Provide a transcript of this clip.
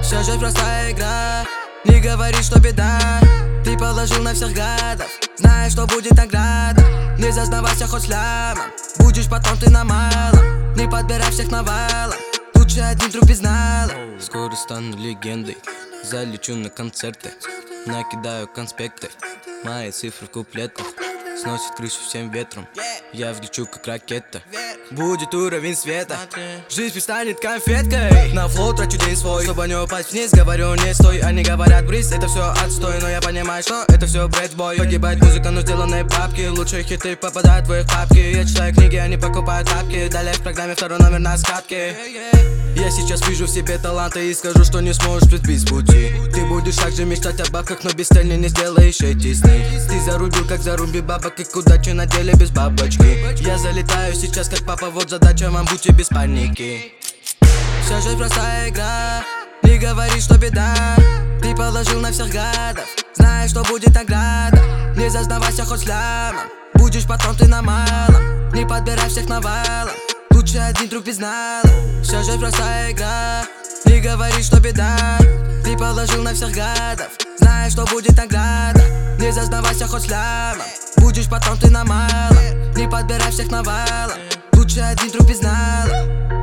Вся жизнь простая игра, не говори, что беда. Ты положил на всех гадов, знаешь, что будет награда. Не зазнавайся хоть слямом, будешь потом ты на малом. Не подбирай всех навалом, лучше один труп без нала. Скоро стану легендой, залечу на концерты, накидаю конспекты, мои цифры в куплетах. Сносит крышу всем ветром, я взлечу как ракета. Будет уровень света, жизнь станет конфеткой. На флоу трачу день свой, чтобы не упасть вниз. Говорю не стой, они говорят бриз, это все отстой. Но я понимаю, что это все бред бой. Погибает музыка, но сделанные бабки. Лучшие хиты попадают в их папки. Я читаю книги, они покупают тапки. Далее в программе второй номер на скатке. Я сейчас вижу в себе таланты и скажу, что не сможешь сбить с пути. Ты будешь также мечтать о бабках, но без цели не сделаешь эти сны. Ты зарубил, как заруби бабок, и удачи на деле без бабочки. Я залетаю сейчас, как папа, вот задача вам, будьте без паники. Вся жизнь простая игра, не говори, что беда. Ты положил на всех гадов, знаешь, что будет награда. Не зазнавайся хоть слямом, будешь потом ты на малом. Не подбирай всех навалом, лучше один труп без нала. Вся жизнь простая игра, не говори, что беда. Ты положил на всех гадов, знаешь, что будет награда. Не зазнавайся хоть слямом, будешь потом ты на малом. Не подбирай всех навалом, лучше один труп без нала.